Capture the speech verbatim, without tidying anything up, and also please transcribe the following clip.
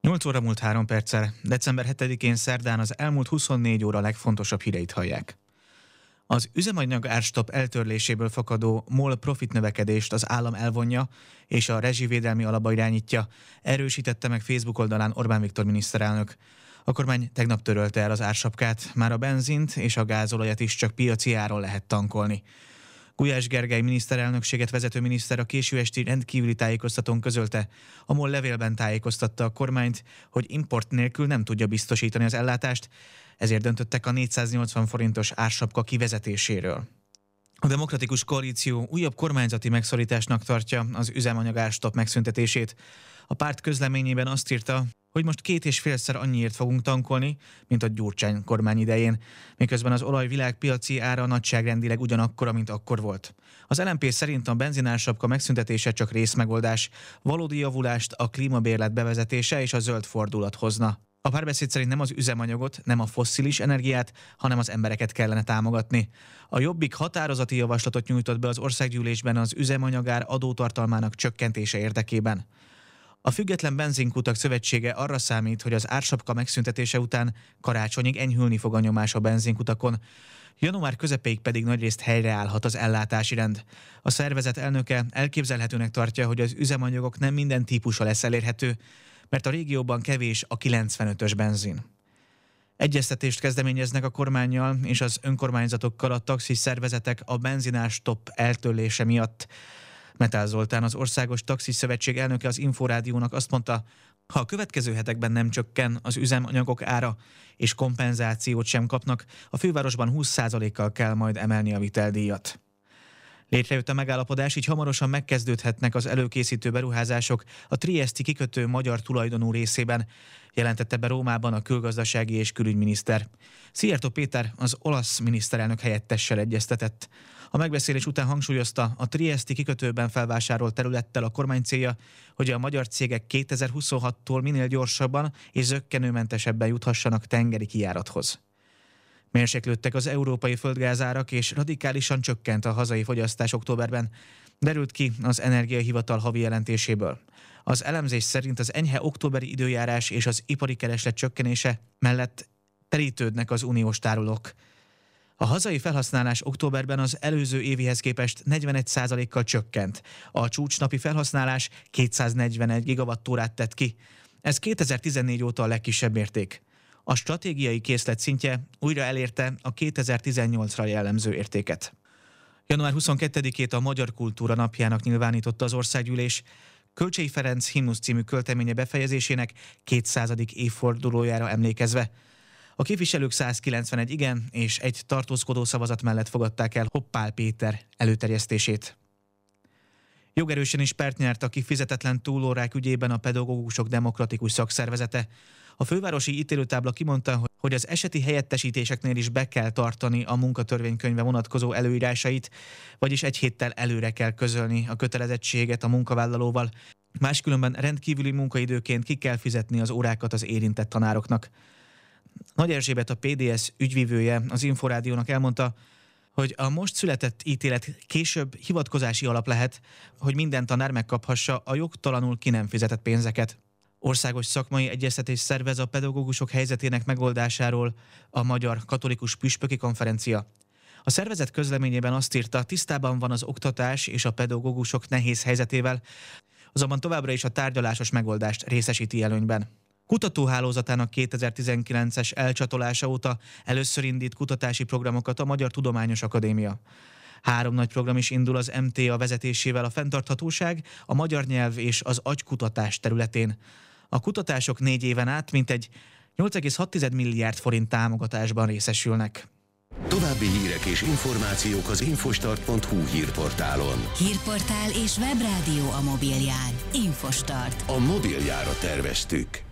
nyolc óra múlt három perccel, december hetedikén szerdán az elmúlt huszonnégy óra legfontosabb híreit hallják. Az üzemanyag árstop eltörléséből fakadó MOL profit növekedést az állam elvonja és a rezsivédelmi alapba irányítja, erősítette meg Facebook oldalán Orbán Viktor miniszterelnök. A kormány tegnap törölte el az ársapkát, már a benzint és a gázolajat is csak piaci áron lehet tankolni. Gulyás Gergely miniszterelnökséget vezető miniszter a késő esti rendkívüli tájékoztatón közölte, a MOL levélben tájékoztatta a kormányt, hogy import nélkül nem tudja biztosítani az ellátást, ezért döntöttek a négyszáznyolcvan forintos ársapka kivezetéséről. A Demokratikus Koalíció újabb kormányzati megszorításnak tartja az üzemanyag árstop megszüntetését. A párt közleményében azt írta, hogy most két és félszer annyiért fogunk tankolni, mint a Gyurcsány kormány idején, miközben az olaj világpiaci ára nagyságrendileg ugyanakkora, mint akkor volt. Az el em pé szerint a benzinársapka megszüntetése csak részmegoldás, valódi javulást a klímabérlet bevezetése és a zöld fordulat hozna. A Párbeszéd szerint nem az üzemanyagot, nem a fosszilis energiát, hanem az embereket kellene támogatni. A Jobbik határozati javaslatot nyújtott be az országgyűlésben az üzemanyagár adótartalmának csökkentése érdekében. A Független Benzinkutak Szövetsége arra számít, hogy az ársapka megszüntetése után karácsonyig enyhülni fog a nyomás a benzinkutakon. Január közepéig pedig nagyrészt helyreállhat az ellátási rend. A szervezet elnöke elképzelhetőnek tartja, hogy az üzemanyagok nem minden típusa lesz elérhető, mert a régióban kevés a kilencvenötös benzin. Egyeztetést kezdeményeznek a kormánnyal és az önkormányzatokkal a taxis szervezetek a benzinárstop eltörlése miatt. Metál Zoltán, az Országos Taxis Szövetség elnöke az Inforádiónak azt mondta, ha a következő hetekben nem csökken az üzemanyagok ára és kompenzációt sem kapnak, a fővárosban húsz százalékkal kell majd emelni a viteldíjat. Létrejött a megállapodás, így hamarosan megkezdődhetnek az előkészítő beruházások a trieszti kikötő magyar tulajdonú részében, jelentette be Rómában a külgazdasági és külügyminiszter. Szijjártó Péter az olasz miniszterelnök helyettessel egyeztetett. A megbeszélés után hangsúlyozta, a trieszti kikötőben felvásárolt területtel a kormány célja, hogy a magyar cégek kétezer-huszonhattól minél gyorsabban és zökkenőmentesebben juthassanak tengeri kijárathoz. Mérséklődtek az európai földgázárak és radikálisan csökkent a hazai fogyasztás októberben, derült ki az Energiahivatal havi jelentéséből. Az elemzés szerint az enyhe októberi időjárás és az ipari kereslet csökkenése mellett terítődnek az uniós tárolók. A hazai felhasználás októberben az előző évihez képest negyvenegy százalékkal csökkent. A csúcsnapi felhasználás kétszáznegyvenegy gigawattórát tett ki. Ez kétezer-tizennégy óta a legkisebb érték. A stratégiai készlet szintje újra elérte a kétezer-tizennyolcra jellemző értéket. január huszonkettedikét a Magyar Kultúra napjának nyilvánította az országgyűlés. Kölcsey Ferenc himnusz című költeménye befejezésének kétszázadik évfordulójára emlékezve. A képviselők százkilencvenegy igen és egy tartózkodó szavazat mellett fogadták el Hoppál Péter előterjesztését. Jogerősen is pert nyert a kifizetetlen túlórák ügyében a Pedagógusok Demokratikus Szakszervezete. A fővárosi ítélőtábla kimondta, hogy az eseti helyettesítéseknél is be kell tartani a munkatörvénykönyvbe vonatkozó előírásait, vagyis egy héttel előre kell közölni a kötelezettséget a munkavállalóval. Máskülönben rendkívüli munkaidőként ki kell fizetni az órákat az érintett tanároknak. Nagy Erzsébet, a pé dé es ügyvívője az Inforádiónak elmondta, hogy a most született ítélet később hivatkozási alap lehet, hogy minden tanár megkaphassa a jogtalanul ki nem fizetett pénzeket. Országos szakmai egyeztetés szervez a pedagógusok helyzetének megoldásáról a Magyar Katolikus Püspöki Konferencia. A szervezet közleményében azt írta, tisztában van az oktatás és a pedagógusok nehéz helyzetével, azonban továbbra is a tárgyalásos megoldást részesíti előnyben. Kutatóhálózatának kétezer-tizenkilences elcsatolása óta először indít kutatási programokat a Magyar Tudományos Akadémia. Három nagy program is indul az em té á vezetésével a fenntarthatóság, a magyar nyelv és az agykutatás területén. A kutatások négy éven át mintegy nyolc egész hat milliárd forint támogatásban részesülnek. További hírek és információk az infostart pont hu hírportálon. Hírportál és webrádió a mobilján. Infostart. A mobiljára terveztük.